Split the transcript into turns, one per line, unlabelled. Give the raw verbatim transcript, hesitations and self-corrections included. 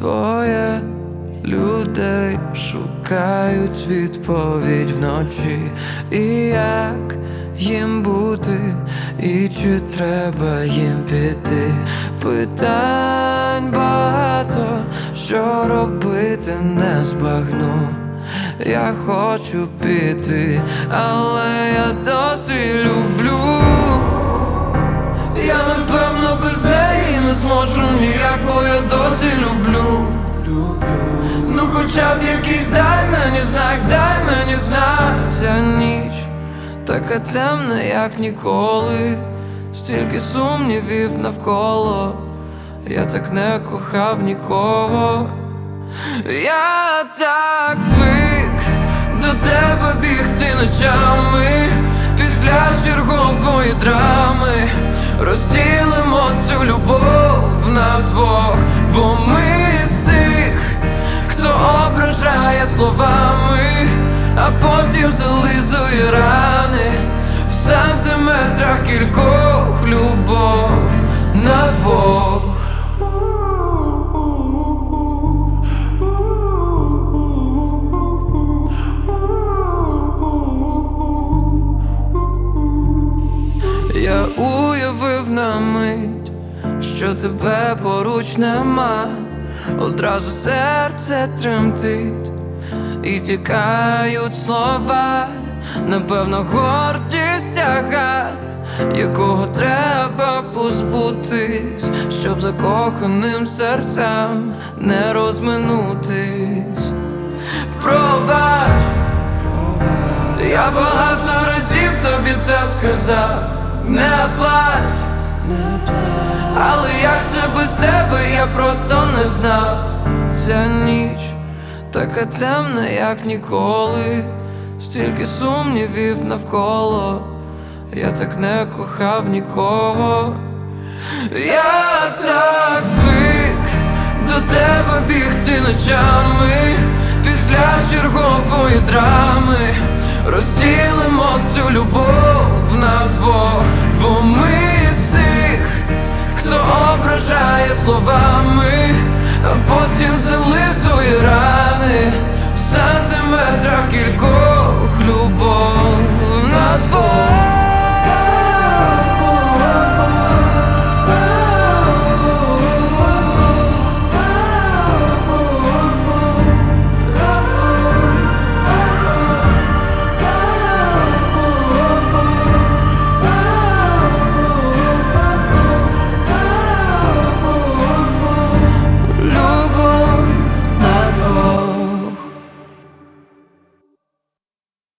Двоє людей шукають відповідь вночі. І як їм бути, і чи треба їм піти? Питань багато, що робити не збагну. Я хочу піти, але я досі люблю. Я напевно без неї не зможу ніяк, бо я досі люблю. Ну хоча б якийсь дай мені знак, дай мені знак. Ця ніч така темна, як ніколи. Стільки сумнівів навколо, я так не кохав нікого. Я так звик до тебе бігти ночами після чергової драми. Розділимо цю любов на двох, бо ми з тих, хто ображає словами, а потім зализує рани. В сантиметрах кількох любов на двох. Я уявив на мить, що тебе поруч нема. Одразу серце тремтить і тікають слова. Напевно, гордість тягар, якого треба позбутись, щоб закоханим серцям не розминутись. Пробач, я багато разів тобі це сказав. Не плач, але як це без тебе, я просто не знав. Ця ніч така темна, як ніколи. Стільки сумнівів навколо, я так не кохав нікого. Я так звик до тебе бігти ночами після чергової драми. Розділимо цю любов на двох, бо ми з тих, хто ображає словами, а потім зализує рани. В сантиметрах кількох